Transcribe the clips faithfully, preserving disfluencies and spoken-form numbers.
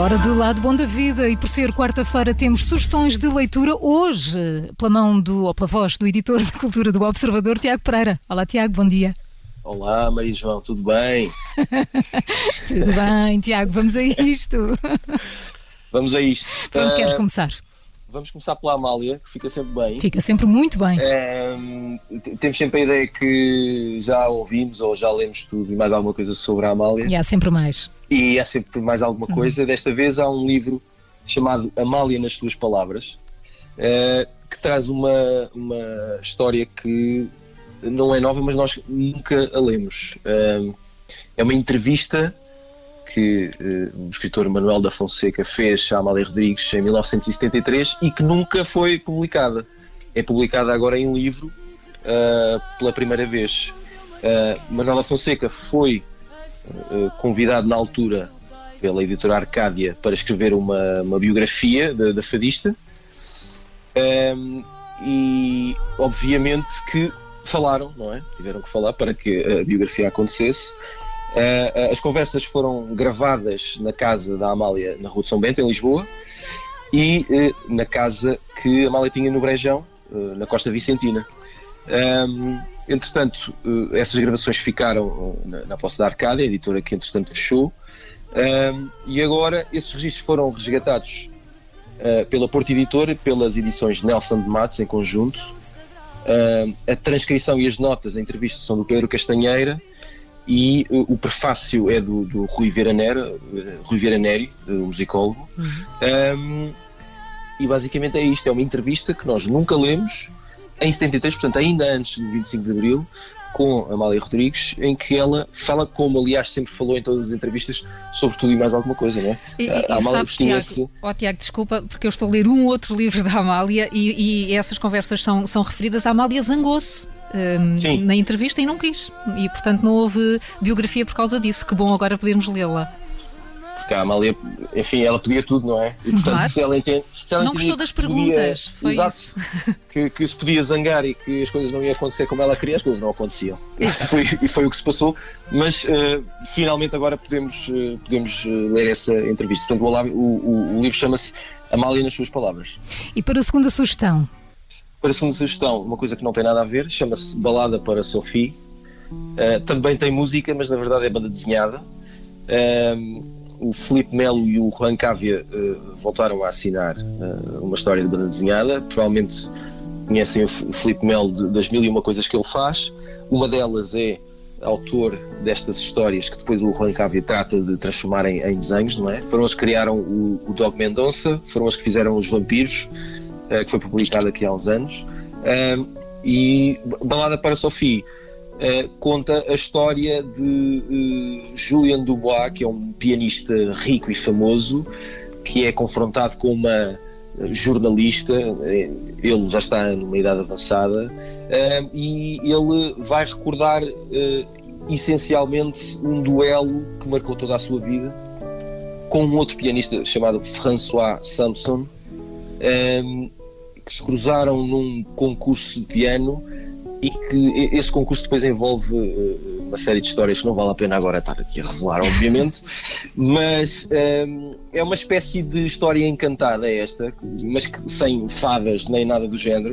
Hora de Lado Bom da Vida, e por ser quarta-feira temos sugestões de leitura hoje, pela mão do, ou pela voz do editor de cultura do Observador, Tiago Pereira. Olá, Tiago, bom dia. Olá, Maria João, tudo bem? Tudo bem, Tiago, vamos a isto. Vamos a isto. Por onde uh, queres começar? Vamos começar pela Amália, que fica sempre bem. Fica sempre muito bem. Uh, temos sempre a ideia que já ouvimos ou já lemos tudo e mais alguma coisa sobre a Amália. E há sempre mais. E há sempre mais alguma coisa. Uhum. Desta vez há um livro chamado Amália nas Suas Palavras, uh, que traz uma, uma história que não é nova, mas nós nunca a lemos. Uh, é uma entrevista que uh, o escritor Manuel da Fonseca fez a Amália Rodrigues em mil novecentos e setenta e três e que nunca foi publicada. É publicada agora em livro uh, pela primeira vez. Uh, Manuel da Fonseca foi uh, convidado na altura pela editora Arcádia para escrever uma, uma biografia da, da fadista, um, e obviamente que falaram, não é? Tiveram que falar para que a biografia acontecesse. Uh, as conversas foram gravadas na casa da Amália, na Rua de São Bento, em Lisboa, e uh, na casa que a Amália tinha no Brejão, uh, na Costa Vicentina. Um, entretanto, uh, essas gravações ficaram uh, na, na posse da Arcádia, a editora que entretanto fechou, um, e agora esses registros foram resgatados uh, pela Porto Editora, pelas edições Nelson de Matos, em conjunto. Uh, a transcrição e as notas da entrevista são do Pedro Castanheira, e uh, o prefácio é do, do Rui Vieira Neri, uh, Rui Vieira Neri, o musicólogo. Uhum. Um, e basicamente é isto, é uma entrevista que nós nunca lemos, em setenta e três, portanto ainda antes do vinte e cinco de Abril, com a Amália Rodrigues, em que ela fala, como aliás sempre falou em todas as entrevistas, sobre tudo e mais alguma coisa, não é? E, e, a Amália sabes, Tiago, esse... oh, Tiago, desculpa, porque eu estou a ler um outro livro da Amália e, e essas conversas são, são referidas à Amália zangou-se um, na entrevista e não quis, e portanto não houve biografia por causa disso. Que bom agora podermos lê-la. Porque a Amália, enfim, ela podia tudo, não é? E portanto, claro. se ela entende, se ela não gostou das perguntas, podia, foi exato, isso. Que, que se podia zangar e que as coisas não iam acontecer como ela queria, as coisas não aconteciam. E foi, e foi o que se passou, mas uh, finalmente agora podemos, uh, podemos uh, ler essa entrevista. Portanto, o, o, o livro chama-se Amália nas Suas Palavras. E para a segunda sugestão? Para a segunda sugestão, uma coisa que não tem nada a ver, chama-se Balada para Sophie. Uh, também tem música, mas na verdade é banda desenhada. Uh, O Filipe Melo e o Juan Cávia uh, voltaram a assinar uh, uma história de banda desenhada. Provavelmente conhecem o Filipe Melo de, das mil e uma coisas que ele faz. Uma delas é autor destas histórias que depois o Juan Cávia trata de transformar em, em desenhos, não é? Foram os que criaram o, o Dog Mendonça, foram os que fizeram Os Vampiros, uh, que foi publicado aqui há uns anos. Uh, e Balada para Sophie Uh, conta a história de uh, Julien Dubois, que é um pianista rico e famoso, que é confrontado com uma jornalista. Ele já está numa idade avançada, uh, e ele vai recordar uh, essencialmente um duelo que marcou toda a sua vida com um outro pianista chamado François Samson, um, que se cruzaram num concurso de piano, e que esse concurso depois envolve uh, uma série de histórias que não vale a pena agora estar aqui a revelar, obviamente, mas um, é uma espécie de história encantada esta, mas que, sem fadas nem nada do género,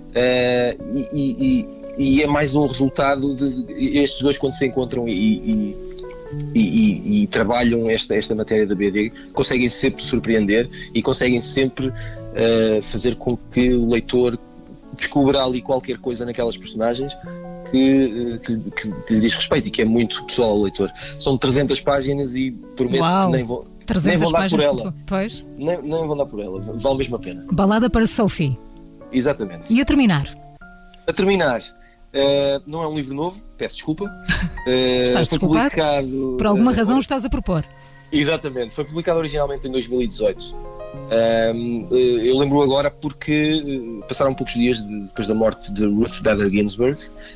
uh, e, e, e é mais um resultado de estes dois, quando se encontram e, e, e, e, e trabalham esta, esta matéria da B D, conseguem sempre surpreender e conseguem sempre uh, fazer com que o leitor descubra ali qualquer coisa naquelas personagens que, que, que, que lhe diz respeito e que é muito pessoal ao leitor. São trezentas páginas e prometo Uau, que nem vão, nem vão dar por ela. Pois. Nem, nem vão dar por ela, vale mesmo a pena. Balada para Sophie. Exatamente. E a terminar? A terminar, uh, não é um livro novo, peço desculpa. Uh, estás foi desculpado? Publicado, por alguma uh, razão estás a propor. Exatamente, foi publicado originalmente em dois mil e dezoito. Um, eu lembro agora porque passaram poucos dias de, depois da morte de Ruth Bader Ginsburg,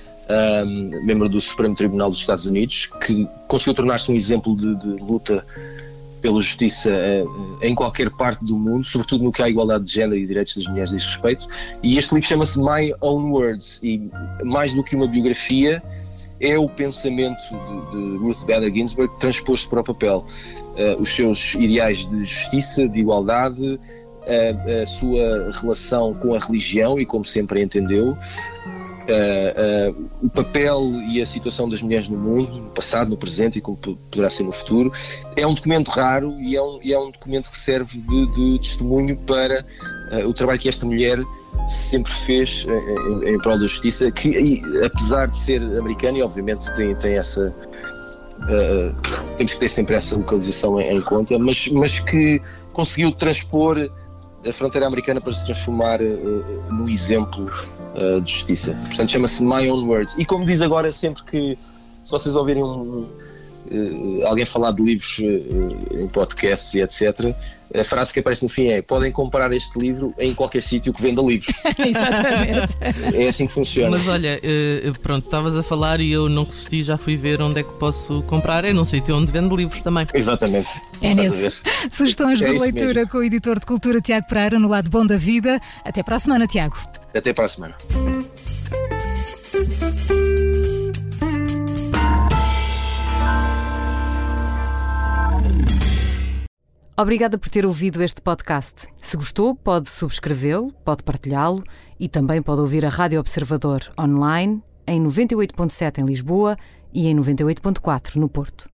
um, membro do Supremo Tribunal dos Estados Unidos, que conseguiu tornar-se um exemplo de, de luta pela justiça uh, em qualquer parte do mundo, sobretudo no que à igualdade de género e direitos das mulheres diz respeito. E este livro chama-se My Own Words, e mais do que uma biografia, é o pensamento de, de Ruth Bader Ginsburg transposto para o papel. Uh, os seus ideais de justiça, de igualdade, uh, a sua relação com a religião e como sempre a entendeu, uh, uh, o papel e a situação das mulheres no mundo, no passado, no presente e como poderá ser no futuro. É um documento raro e é um, e é um documento que serve de, de testemunho para uh, o trabalho que esta mulher sempre fez em, em prol da justiça, que e, apesar de ser americana, e obviamente tem, tem essa uh, temos que ter sempre essa localização em, em conta, mas, mas que conseguiu transpor a fronteira americana para se transformar uh, no exemplo uh, de justiça. Portanto, chama-se My Own Words. E como diz agora, sempre que, se vocês ouvirem um, uh, alguém falar de livros uh, em podcasts e etcétera, a frase que aparece no fim é: podem comprar este livro em qualquer sítio que venda livros. Exatamente. É assim que funciona. Mas olha, pronto, estavas a falar e eu não resisti, já fui ver onde é que posso comprar. É num sítio onde vende livros também. Exatamente. É nesse. Sugestões é de leitura mesmo. Com o editor de cultura Tiago Pereira no Lado Bom da Vida. Até para a semana, Tiago. Até para a semana. Obrigada por ter ouvido este podcast. Se gostou, pode subscrevê-lo, pode partilhá-lo e também pode ouvir a Rádio Observador online em noventa e oito ponto sete em Lisboa e em noventa e oito ponto quatro no Porto.